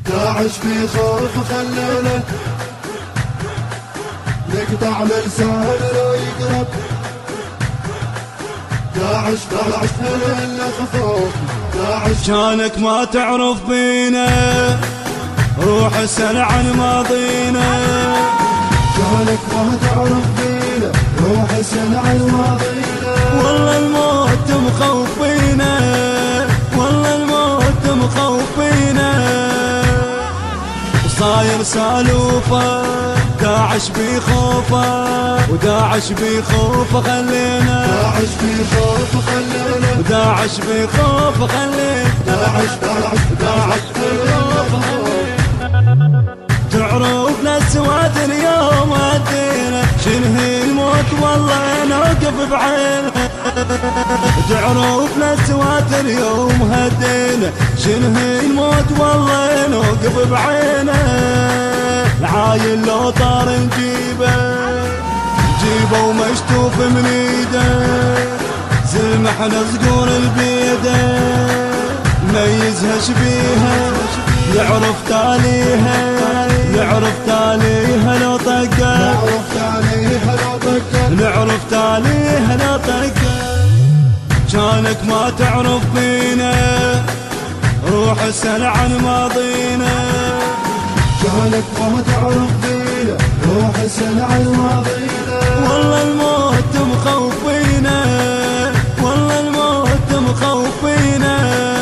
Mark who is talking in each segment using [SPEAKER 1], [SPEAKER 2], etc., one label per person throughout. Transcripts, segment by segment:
[SPEAKER 1] داعش في خوف خلينا نقطع لسان لا يقرب. داعش هلا خفوف. داعش
[SPEAKER 2] كانك ما تعرف بينا، روح اسأل عن ماضينا.
[SPEAKER 1] كانك ما تعرف بينا، روح اسأل عن ماضينا.
[SPEAKER 2] والله الموت مخوف بينا، والله الموت مخوف بينا. وصاير سالوفه داعش بخوفه، وداعش بخوفه خلينا.
[SPEAKER 1] داعش بخوف خلينا،
[SPEAKER 2] وداعش بخوفه خلينا.
[SPEAKER 1] داعش بخوف خلينا.
[SPEAKER 2] تعرفنا سواد اليوم هدينا، شنهي الموت والله نوقف بعينها. تعرفنا سواد اليوم هدينا، شنهي الموت والله نوقف بعينها. العايل لو طار نجيبه، نجيبه ومشتوف من ايده. زلمحنا صقور البيده، ميزها شبيها، يعرف تاليها، يعرف تاليها لو طقه،
[SPEAKER 1] نعرف عليها لو طقه،
[SPEAKER 2] نعرف تاليها لو طقه. كانك ما تعرف بينا، روح اسأل عن ماضينا.
[SPEAKER 1] كانك ما تعرف بينا، روح اسأل عن ماضينا.
[SPEAKER 2] والله الموت مخوف بينا، والله الموت مخوف بينا.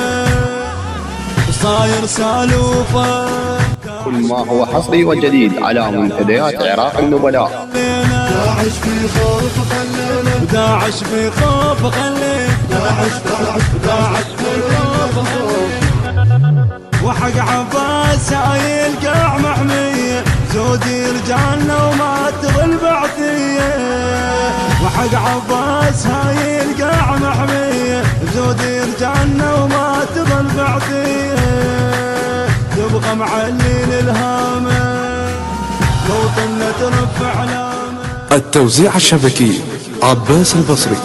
[SPEAKER 2] صاير سالوفه
[SPEAKER 3] كل ما هو حصري وجديد على منتديات عراق النبلاء.
[SPEAKER 1] داعش في خوف خلينا،
[SPEAKER 2] وداعش في خوف خلينا.
[SPEAKER 1] داعش في خوف خلينا.
[SPEAKER 2] وحق عباس هاي القاع محمية، زودي رجالنا وما تظل بعثية. وحق عباس هاي القاع محمية، زودي رجالنا وما تظل بعثية. تبقى معلين الهامة لو طلنا ترفع علامة.
[SPEAKER 4] التوزيع الشبكي عباس البصري.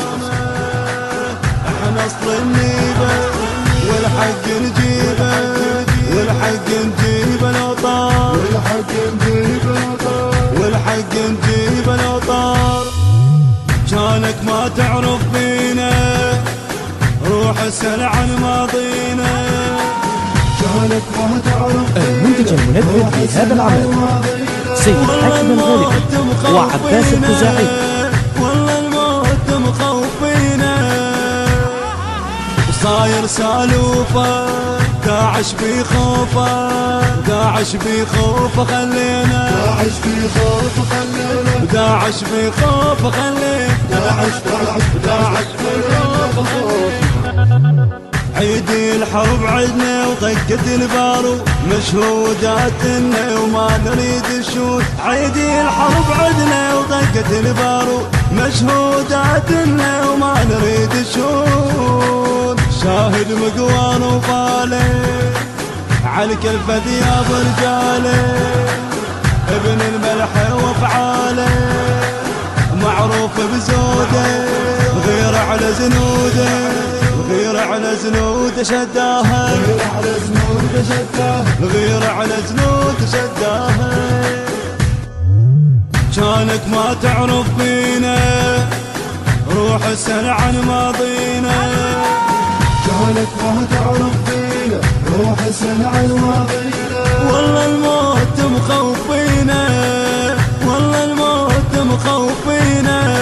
[SPEAKER 2] احنا اصل النيبة والحق نجيبه، والحق نجيبه لو طار،
[SPEAKER 1] والحق نجيبه لو طار،
[SPEAKER 2] والحق نجيبه لو طار. كانك ما تعرف بينا، روح اسأل عن ماضينا.
[SPEAKER 1] كانك ما تعرف بينا،
[SPEAKER 5] المنتج المنفذ في هذا العمل سيد حاكم الغالبي وعباس الخزاعي.
[SPEAKER 2] والله الموت مخوف بينا. وصاير سالوفه داعش بخوفه، داعش بخوفه خلينا.
[SPEAKER 1] داعش في خوف خلينا،
[SPEAKER 2] داعش بخوفه خلينا.
[SPEAKER 1] داعش في خوف خلينا.
[SPEAKER 2] عيدي الحرب عدنا وطقت البارو، مشهوداتنا وما نريد الشوت. عيدي الحرب عدنا وطقت البارو، مشهوداتنا وما نريد الشوت. شاهد مقوان وفاله على كلفة ثياب رجاله، ابن الملح وافعاله معروف بزوده. غير على زنوده، غير على زنود شداها،
[SPEAKER 1] غير على زنود شداها،
[SPEAKER 2] غير على زنود شداها. كانك ما تعرف بينا، روح اسأل عن ماضينا.
[SPEAKER 1] كانك ما تعرف بينا، روح اسأل عن ماضينا.
[SPEAKER 2] والله الموت مخوف بينا، والله الموت مخوف بينا.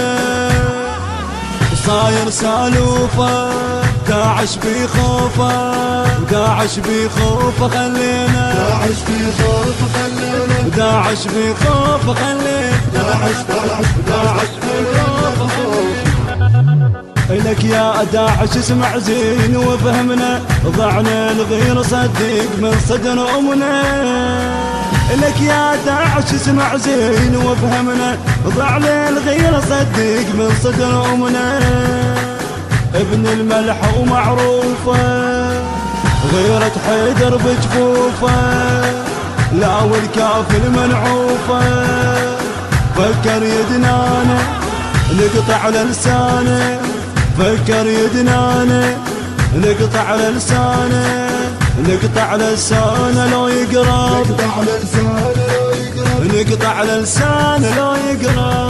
[SPEAKER 2] صاير سالوفه داعش بخوفه، وداعش بخوفه خلينا.
[SPEAKER 1] داعش في خوف خلينا،
[SPEAKER 2] داعش بخوفه خلينا.
[SPEAKER 1] داعش في خوف خلينا.
[SPEAKER 2] لك يا داعش اسمع زين وفهمنا، ضعنا الغير صدق من صدر أمنا. لك يا داعش اسمع زين وفهمنا، ضعنا الغير صدق من صدر أمنا. ابن الملح ومعروفه، غيرة حيدر بجفوفه. لا والكافل منعوفه، فكر يدنانه نقطع لسانه. فكر يدنانه نقطع لسانه، نقطع لسانه لو يقرب،
[SPEAKER 1] نقطع لسان لو يقرب،
[SPEAKER 2] نقطع لسان لو يقرب.